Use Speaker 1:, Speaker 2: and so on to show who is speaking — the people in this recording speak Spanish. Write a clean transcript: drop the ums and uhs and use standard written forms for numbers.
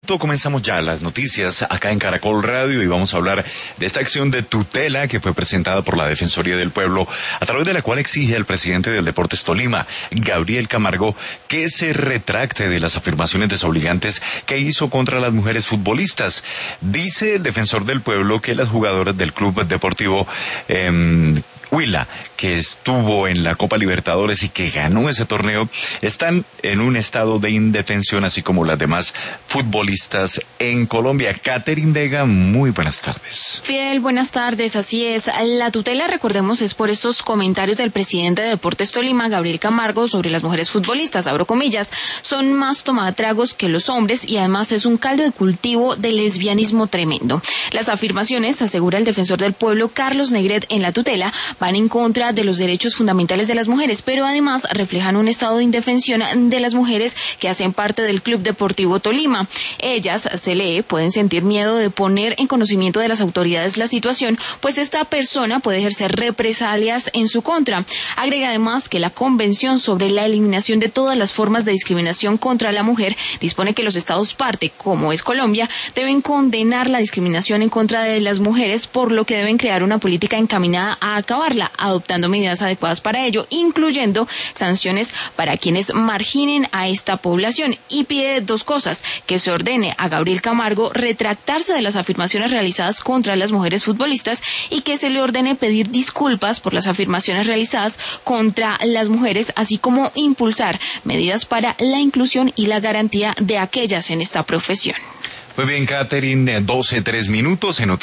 Speaker 1: Comenzamos ya las noticias acá en Caracol Radio y vamos a hablar de esta acción de tutela que fue presentada por la Defensoría del Pueblo, a través de la cual exige al presidente del Deportes Tolima, Gabriel Camargo, que se retracte de las afirmaciones desobligantes que hizo contra las mujeres futbolistas. Dice el Defensor del Pueblo que las jugadoras del Club Deportivo Huila, que estuvo en la Copa Libertadores y que ganó ese torneo, están en un estado de indefensión, así como las demás futbolistas en Colombia. Catherine Vega, muy buenas tardes.
Speaker 2: Fidel, buenas tardes, así es. La tutela, recordemos, es por estos comentarios del presidente de Deportes Tolima, Gabriel Camargo, sobre las mujeres futbolistas, abro comillas, son más tomatragos que los hombres y además es un caldo de cultivo de lesbianismo tremendo. Las afirmaciones, asegura el Defensor del Pueblo, Carlos Negret, en la tutela, van en contra de los derechos fundamentales de las mujeres, pero además reflejan un estado de indefensión de las mujeres que hacen parte del Club Deportivo Tolima. Ellas, se lee, pueden sentir miedo de poner en conocimiento de las autoridades la situación, pues esta persona puede ejercer represalias en su contra. Agrega además que la Convención sobre la eliminación de todas las formas de discriminación contra la mujer dispone que los estados parte, como es Colombia, deben condenar la discriminación en contra de las mujeres, por lo que deben crear una política encaminada a acabarla, adoptando medidas adecuadas para ello, incluyendo sanciones para quienes marginen a esta población, y pide dos cosas: que se ordene a Gabriel Camargo retractarse de las afirmaciones realizadas contra las mujeres futbolistas y que se le ordene pedir disculpas por las afirmaciones realizadas contra las mujeres, así como impulsar medidas para la inclusión y la garantía de aquellas en esta profesión.
Speaker 1: Muy bien, Catherine, 12:03 en otro